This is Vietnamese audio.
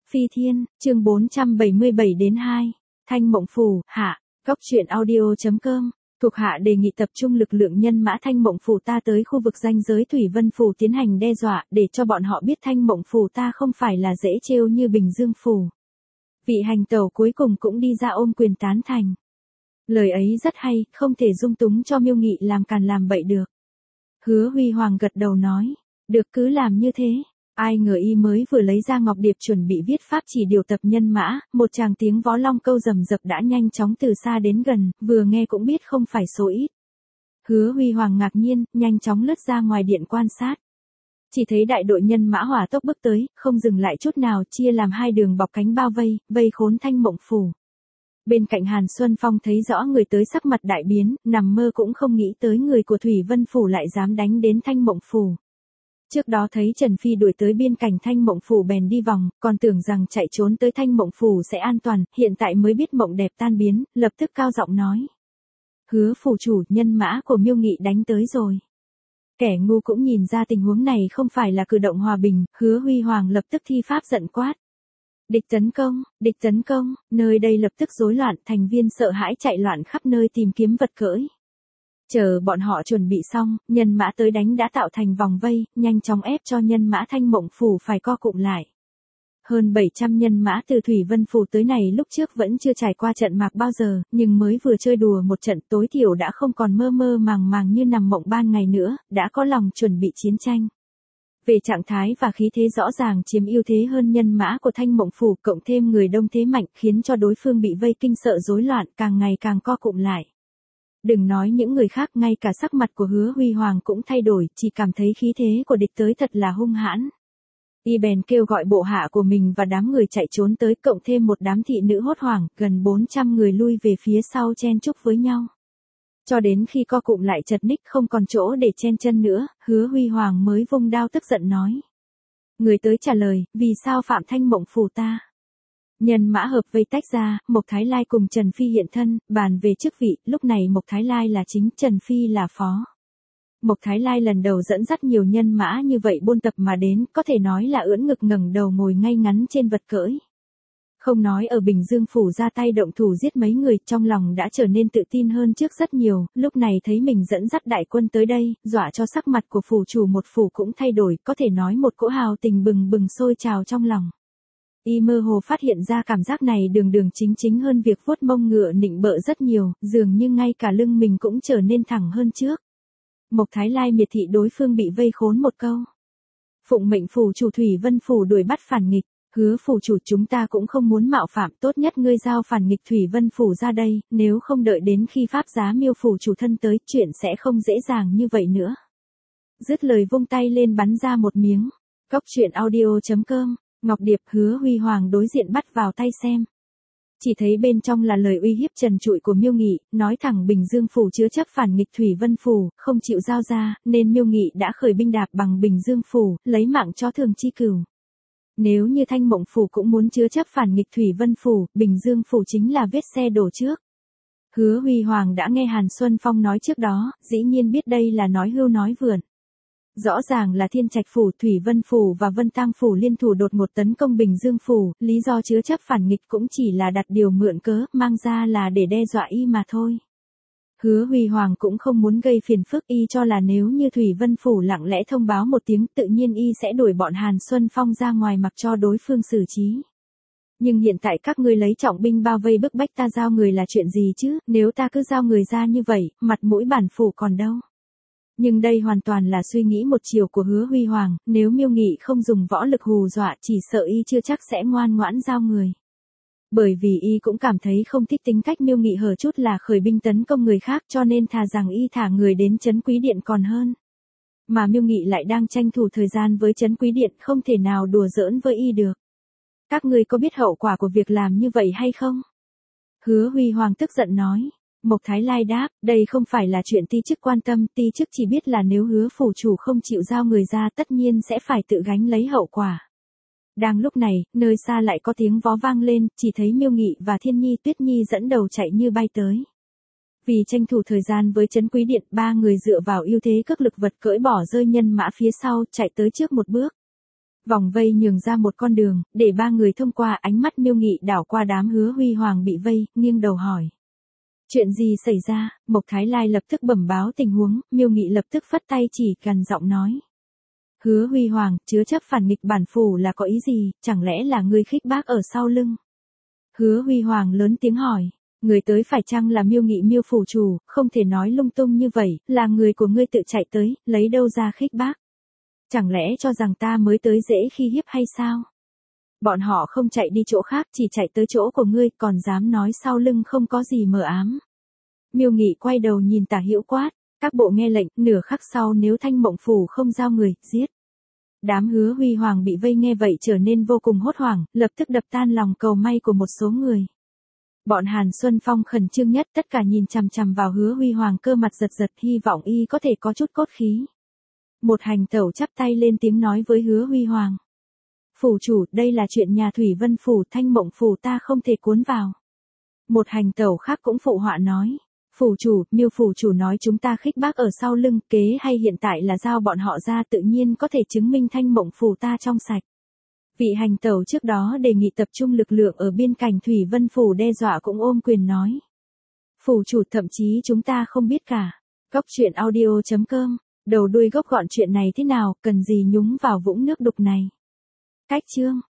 Phi Thiên, chương 477-2, Thanh Mộng Phủ, hạ, Góc truyện audio.com, thuộc hạ đề nghị tập trung lực lượng nhân mã Thanh Mộng Phủ ta tới khu vực ranh giới Thủy Vân Phủ tiến hành đe dọa để cho bọn họ biết Thanh Mộng Phủ ta không phải là dễ trêu như Bình Dương Phủ. Vị hành tẩu cuối cùng cũng đi ra ôm quyền tán thành. Lời ấy rất hay, không thể dung túng cho Miêu Nghị làm càn làm bậy được. Hứa Huy Hoàng gật đầu nói, được cứ làm như thế. Ai ngờ y mới vừa lấy ra ngọc điệp chuẩn bị viết pháp chỉ điều tập nhân mã, một tràng tiếng vó long câu rầm rập đã nhanh chóng từ xa đến gần, vừa nghe cũng biết không phải số ít. Hứa Huy Hoàng ngạc nhiên, nhanh chóng lướt ra ngoài điện quan sát. Chỉ thấy đại đội nhân mã hỏa tốc bước tới, không dừng lại chút nào, chia làm hai đường bọc cánh bao vây, vây khốn Thanh Mộng Phủ. Bên cạnh Hàn Xuân Phong thấy rõ người tới sắc mặt đại biến, nằm mơ cũng không nghĩ tới người của Thủy Vân Phủ lại dám đánh đến Thanh Mộng Phủ. Trước đó thấy Trần Phi đuổi tới biên cảnh Thanh Mộng Phủ bèn đi vòng, còn tưởng rằng chạy trốn tới Thanh Mộng Phủ sẽ an toàn, hiện tại mới biết mộng đẹp tan biến, lập tức cao giọng nói. Hứa phủ chủ, nhân mã của Miêu Nghị đánh tới rồi. Kẻ ngu cũng nhìn ra tình huống này không phải là cử động hòa bình, Hứa Huy Hoàng lập tức thi pháp giận quát. Địch tấn công, nơi đây lập tức rối loạn, thành viên sợ hãi chạy loạn khắp nơi tìm kiếm vật cưỡi. Chờ bọn họ chuẩn bị xong, nhân mã tới đánh đã tạo thành vòng vây, nhanh chóng ép cho nhân mã Thanh Mộng Phủ phải co cụm lại. Hơn 700 nhân mã từ Thủy Vân Phủ tới này lúc trước vẫn chưa trải qua trận mạc bao giờ, nhưng mới vừa chơi đùa một trận tối thiểu đã không còn mơ mơ màng màng như nằm mộng ban ngày nữa, đã có lòng chuẩn bị chiến tranh. Về trạng thái và khí thế rõ ràng chiếm ưu thế hơn nhân mã của Thanh Mộng Phủ, cộng thêm người đông thế mạnh khiến cho đối phương bị vây kinh sợ rối loạn, càng ngày càng co cụm lại. Đừng nói những người khác, ngay cả sắc mặt của Hứa Huy Hoàng cũng thay đổi, chỉ cảm thấy khí thế của địch tới thật là hung hãn. Y bèn kêu gọi bộ hạ của mình và đám người chạy trốn tới, cộng thêm một đám thị nữ hốt hoảng, gần 400 người lui về phía sau chen chúc với nhau. Cho đến khi co cụm lại chật ních không còn chỗ để chen chân nữa, Hứa Huy Hoàng mới vung đao tức giận nói. Người tới trả lời, vì sao phạm Thanh Mộng Phủ ta? Nhân mã hợp vây tách ra, Mộc Thái Lai cùng Trần Phi hiện thân, bàn về chức vị, lúc này Mộc Thái Lai là chính, Trần Phi là phó. Mộc Thái Lai lần đầu dẫn dắt nhiều nhân mã như vậy buôn tập mà đến, có thể nói là ưỡn ngực ngẩng đầu ngồi ngay ngắn trên vật cưỡi. Không nói ở Bình Dương Phủ ra tay động thủ giết mấy người, trong lòng đã trở nên tự tin hơn trước rất nhiều, lúc này thấy mình dẫn dắt đại quân tới đây, dọa cho sắc mặt của phủ chủ một phủ cũng thay đổi, có thể nói một cỗ hào tình bừng bừng sôi trào trong lòng. Y mơ hồ phát hiện ra cảm giác này đường đường chính hơn việc vuốt mông ngựa nịnh bợ rất nhiều, dường như ngay cả lưng mình cũng trở nên thẳng hơn trước. Mộc Thái Lai miệt thị đối phương bị vây khốn một câu. Phụng mệnh phủ chủ Thủy Vân Phủ đuổi bắt phản nghịch, Hứa phủ chủ chúng ta cũng không muốn mạo phạm, tốt nhất ngươi giao phản nghịch Thủy Vân Phủ ra đây, nếu không đợi đến khi pháp giá Miêu phủ chủ thân tới, chuyện sẽ không dễ dàng như vậy nữa. Dứt lời vung tay lên bắn ra một miếng. Góc truyện audio.com, Ngọc Điệp Hứa Huy Hoàng đối diện bắt vào tay xem. Chỉ thấy bên trong là lời uy hiếp trần trụi của Miêu Nghị, nói thẳng Bình Dương Phủ chứa chấp phản nghịch Thủy Vân Phủ, không chịu giao ra, nên Miêu Nghị đã khởi binh đạp bằng Bình Dương Phủ, lấy mạng cho Thường Chi Cửu. Nếu như Thanh Mộng Phủ cũng muốn chứa chấp phản nghịch Thủy Vân Phủ, Bình Dương Phủ chính là vết xe đổ trước. Hứa Huy Hoàng đã nghe Hàn Xuân Phong nói trước đó, dĩ nhiên biết đây là nói hưu nói vượn. Rõ ràng là Thiên Trạch Phủ, Thủy Vân Phủ và Vân Tang Phủ liên thủ đột ngột tấn công Bình Dương Phủ, lý do chứa chấp phản nghịch cũng chỉ là đặt điều mượn cớ, mang ra là để đe dọa y mà thôi. Hứa Huy Hoàng cũng không muốn gây phiền phức, y cho là nếu như Thủy Vân Phủ lặng lẽ thông báo một tiếng tự nhiên y sẽ đuổi bọn Hàn Xuân Phong ra ngoài mặc cho đối phương xử trí. Nhưng hiện tại các ngươi lấy trọng binh bao vây bức bách ta giao người là chuyện gì chứ, nếu ta cứ giao người ra như vậy, mặt mũi bản phủ còn đâu. Nhưng đây hoàn toàn là suy nghĩ một chiều của Hứa Huy Hoàng, nếu Miêu Nghị không dùng võ lực hù dọa chỉ sợ y chưa chắc sẽ ngoan ngoãn giao người. Bởi vì y cũng cảm thấy không thích tính cách Miêu Nghị hở chút là khởi binh tấn công người khác cho nên thà rằng y thả người đến Trấn Quý Điện còn hơn. Mà Miêu Nghị lại đang tranh thủ thời gian với Trấn Quý Điện, không thể nào đùa giỡn với y được. Các ngươi có biết hậu quả của việc làm như vậy hay không? Hứa Huy Hoàng tức giận nói. Mộc Thái Lai đáp, đây không phải là chuyện ti chức quan tâm, ti chức chỉ biết là nếu Hứa phủ chủ không chịu giao người ra tất nhiên sẽ phải tự gánh lấy hậu quả. Đang lúc này, nơi xa lại có tiếng vó vang lên, chỉ thấy Miêu Nghị và Thiên Nhi Tuyết Nhi dẫn đầu chạy như bay tới. Vì tranh thủ thời gian với Trấn Quý Điện, ba người dựa vào ưu thế cước lực vật cưỡi bỏ rơi nhân mã phía sau, chạy tới trước một bước. Vòng vây nhường ra một con đường, để ba người thông qua. Ánh mắt Miêu Nghị đảo qua đám Hứa Huy Hoàng bị vây, nghiêng đầu hỏi. Chuyện gì xảy ra? Mộc Thái Lai lập tức bẩm báo tình huống, Miêu Nghị lập tức phất tay chỉ gần giọng nói. Hứa Huy Hoàng, chứa chấp phản nghịch bản phủ là có ý gì, chẳng lẽ là ngươi khích bác ở sau lưng? Hứa Huy Hoàng lớn tiếng hỏi. Người tới phải chăng là Miêu Nghị Miêu phủ chủ, không thể nói lung tung như vậy, là người của ngươi tự chạy tới, lấy đâu ra khích bác? Chẳng lẽ cho rằng ta mới tới dễ khi hiếp hay sao? Bọn họ không chạy đi chỗ khác, chỉ chạy tới chỗ của ngươi, còn dám nói sau lưng không có gì mờ ám. Miêu Nghị quay đầu nhìn Tả Hữu quát, các bộ nghe lệnh, nửa khắc sau nếu Thanh Mộng phủ không giao người, giết. Đám Hứa Huy Hoàng bị vây nghe vậy trở nên vô cùng hốt hoảng, lập tức đập tan lòng cầu may của một số người. Bọn Hàn Xuân Phong khẩn trương nhất, tất cả nhìn chằm chằm vào Hứa Huy Hoàng, cơ mặt giật giật, hy vọng y có thể có chút cốt khí. Một hành tẩu chắp tay lên tiếng nói với Hứa Huy Hoàng. Phủ chủ, đây là chuyện nhà Thủy Vân phủ, Thanh Mộng phủ ta không thể cuốn vào. Một hành tẩu khác cũng phụ họa nói. Phủ chủ, Miêu phủ chủ nói chúng ta khích bác ở sau lưng, kế hay hiện tại là giao bọn họ ra, tự nhiên có thể chứng minh Thanh Mộng phủ ta trong sạch. Vị hành tẩu trước đó đề nghị tập trung lực lượng ở biên cảnh Thủy Vân phủ đe dọa cũng ôm quyền nói. Phủ chủ, thậm chí chúng ta không biết cả. Góc truyện audio.com, đầu đuôi gốc gọn chuyện này thế nào, cần gì nhúng vào vũng nước đục này. Cách chương